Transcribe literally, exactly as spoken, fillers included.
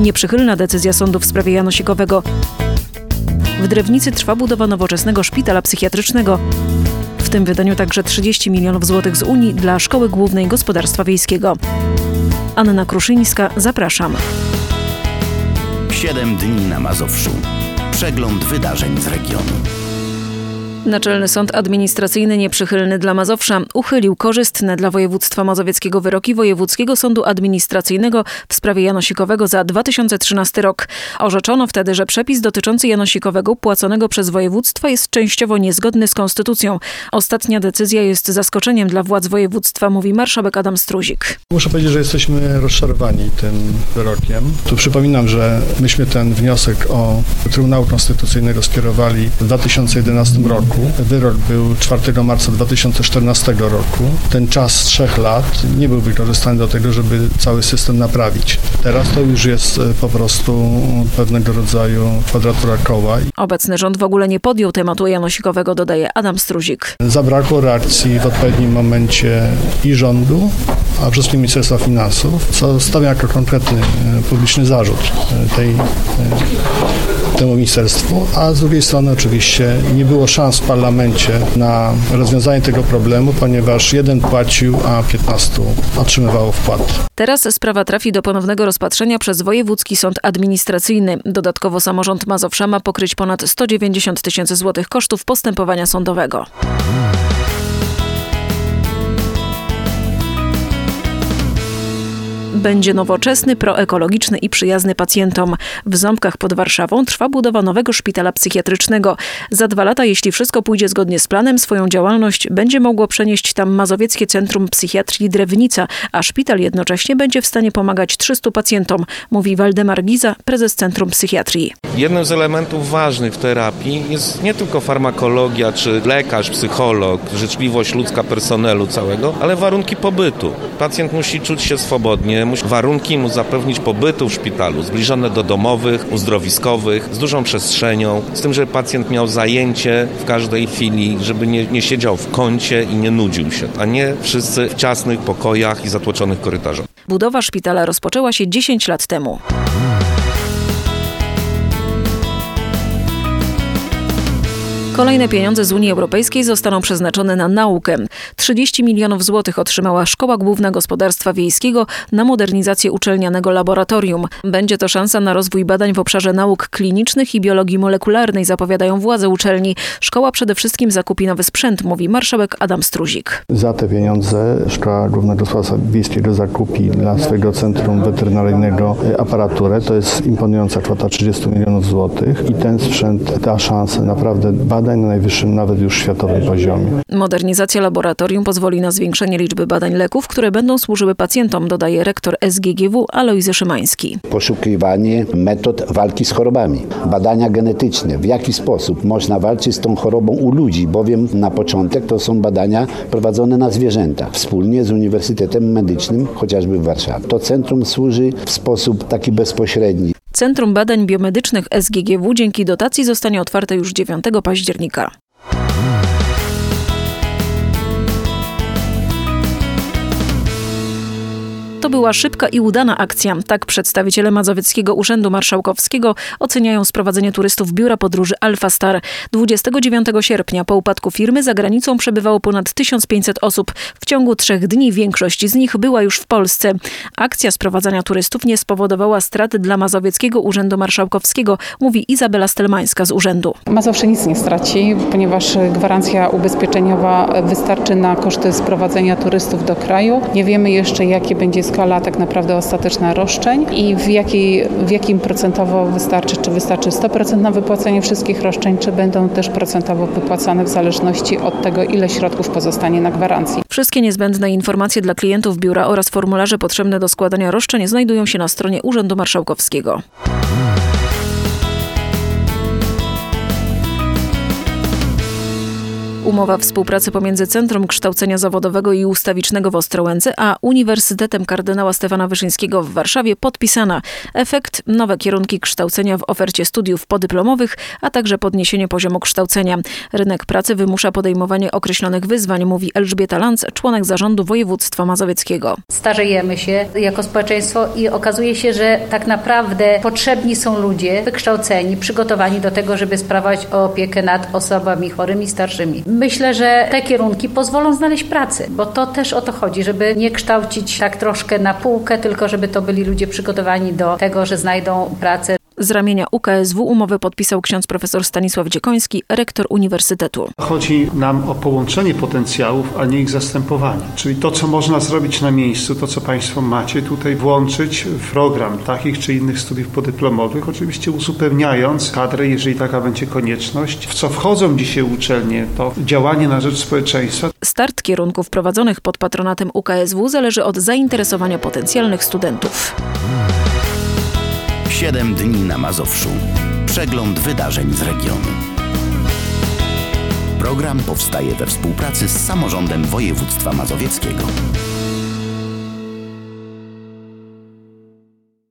Nieprzychylna decyzja sądu w sprawie Janosikowego. W Drewnicy trwa budowa nowoczesnego szpitala psychiatrycznego. W tym wydaniu także trzydzieści milionów złotych z Unii dla Szkoły Głównej Gospodarstwa Wiejskiego. Anna Kruszyńska, zapraszam. Siedem dni na Mazowszu. Przegląd wydarzeń z regionu. Naczelny Sąd Administracyjny nieprzychylny dla Mazowsza uchylił korzystne dla województwa mazowieckiego wyroki Wojewódzkiego Sądu Administracyjnego w sprawie Janosikowego za dwa tysiące trzynasty rok. Orzeczono wtedy, że przepis dotyczący Janosikowego płaconego przez województwa jest częściowo niezgodny z konstytucją. Ostatnia decyzja jest zaskoczeniem dla władz województwa, mówi marszałek Adam Struzik. Muszę powiedzieć, że jesteśmy rozczarowani tym wyrokiem. Tu przypominam, że myśmy ten wniosek o Trybunału Konstytucyjnego skierowali w dwa tysiące jedenastym roku. Wyrok był czwartego marca dwa tysiące czternastego roku. Ten czas trzech lat nie był wykorzystany do tego, żeby cały system naprawić. Teraz to już jest po prostu pewnego rodzaju kwadratura koła. Obecny rząd w ogóle nie podjął tematu Janosikowego, dodaje Adam Struzik. Zabrakło reakcji w odpowiednim momencie i rządu, a przede wszystkim Ministerstwa Finansów, co stawia jako konkretny publiczny zarzut tej, temu ministerstwu, a z drugiej strony oczywiście nie było szans w parlamencie na rozwiązanie tego problemu, ponieważ jeden płacił, a piętnastu otrzymywało wpłat. Teraz sprawa trafi do ponownego rozpatrzenia przez Wojewódzki Sąd Administracyjny. Dodatkowo samorząd Mazowsza ma pokryć ponad sto dziewięćdziesiąt tysięcy złotych kosztów postępowania sądowego. Będzie nowoczesny, proekologiczny i przyjazny pacjentom. W Ząbkach pod Warszawą trwa budowa nowego szpitala psychiatrycznego. Za dwa lata, jeśli wszystko pójdzie zgodnie z planem, swoją działalność będzie mogło przenieść tam Mazowieckie Centrum Psychiatrii Drewnica, a szpital jednocześnie będzie w stanie pomagać trzystu pacjentom, mówi Waldemar Giza, prezes Centrum Psychiatrii. Jednym z elementów ważnych w terapii jest nie tylko farmakologia, czy lekarz, psycholog, życzliwość ludzka personelu całego, ale warunki pobytu. Pacjent musi czuć się swobodnie, musi warunki mu zapewnić pobytu w szpitalu, zbliżone do domowych, uzdrowiskowych, z dużą przestrzenią, z tym, żeby pacjent miał zajęcie w każdej chwili, żeby nie, nie siedział w kącie i nie nudził się, a nie wszyscy w ciasnych pokojach i zatłoczonych korytarzach. Budowa szpitala rozpoczęła się dziesięć lat temu. Kolejne pieniądze z Unii Europejskiej zostaną przeznaczone na naukę. trzydzieści milionów złotych otrzymała Szkoła Główna Gospodarstwa Wiejskiego na modernizację uczelnianego laboratorium. Będzie to szansa na rozwój badań w obszarze nauk klinicznych i biologii molekularnej, zapowiadają władze uczelni. Szkoła przede wszystkim zakupi nowy sprzęt, mówi marszałek Adam Struzik. Za te pieniądze Szkoła Główna Gospodarstwa Wiejskiego zakupi dla swojego centrum weterynaryjnego aparaturę. To jest imponująca kwota trzydzieści milionów złotych i ten sprzęt da szansę naprawdę badań na najwyższym, nawet już światowym poziomie. Modernizacja laboratorium pozwoli na zwiększenie liczby badań leków, które będą służyły pacjentom, dodaje rektor S G G W Alojzy Szymański. Poszukiwanie metod walki z chorobami, badania genetyczne, w jaki sposób można walczyć z tą chorobą u ludzi, bowiem na początek to są badania prowadzone na zwierzętach, wspólnie z Uniwersytetem Medycznym, chociażby w Warszawie. To centrum służy w sposób taki bezpośredni. Centrum Badań Biomedycznych S G G W dzięki dotacji zostanie otwarte już dziewiątego października. To była szybka i udana akcja. Tak przedstawiciele Mazowieckiego Urzędu Marszałkowskiego oceniają sprowadzenie turystów biura podróży Alfa Star. dwudziestego dziewiątego sierpnia po upadku firmy za granicą przebywało ponad tysiąc pięćset osób. W ciągu trzech dni większość z nich była już w Polsce. Akcja sprowadzania turystów nie spowodowała straty dla Mazowieckiego Urzędu Marszałkowskiego, mówi Izabela Stelmańska z urzędu. Mazowsze nic nie straci, ponieważ gwarancja ubezpieczeniowa wystarczy na koszty sprowadzenia turystów do kraju. Nie wiemy jeszcze, jakie będzie skala tak naprawdę ostateczna roszczeń i w, jakiej, w jakim procentowo wystarczy, czy wystarczy sto procent na wypłacenie wszystkich roszczeń, czy będą też procentowo wypłacane w zależności od tego, ile środków pozostanie na gwarancji. Wszystkie niezbędne informacje dla klientów biura oraz formularze potrzebne do składania roszczeń znajdują się na stronie Urzędu Marszałkowskiego. Umowa współpracy pomiędzy Centrum Kształcenia Zawodowego i Ustawicznego w Ostrołęce a Uniwersytetem Kardynała Stefana Wyszyńskiego w Warszawie podpisana. Efekt – nowe kierunki kształcenia w ofercie studiów podyplomowych, a także podniesienie poziomu kształcenia. Rynek pracy wymusza podejmowanie określonych wyzwań, mówi Elżbieta Lanc, członek zarządu województwa mazowieckiego. Starzejemy się jako społeczeństwo i okazuje się, że tak naprawdę potrzebni są ludzie wykształceni, przygotowani do tego, żeby sprawować opiekę nad osobami chorymi, starszymi. Myślę, że te kierunki pozwolą znaleźć pracę, bo to też o to chodzi, żeby nie kształcić tak troszkę na półkę, tylko żeby to byli ludzie przygotowani do tego, że znajdą pracę. Z ramienia U K S W umowę podpisał ksiądz profesor Stanisław Dziekoński, rektor uniwersytetu. Chodzi nam o połączenie potencjałów, a nie ich zastępowanie. Czyli to, co można zrobić na miejscu, to, co Państwo macie tutaj włączyć w program takich czy innych studiów podyplomowych, oczywiście uzupełniając kadrę, jeżeli taka będzie konieczność. W co wchodzą dzisiaj uczelnie, to działanie na rzecz społeczeństwa. Start kierunków prowadzonych pod patronatem U K S W zależy od zainteresowania potencjalnych studentów. Siedem dni na Mazowszu. Przegląd wydarzeń z regionu. Program powstaje we współpracy z samorządem województwa mazowieckiego.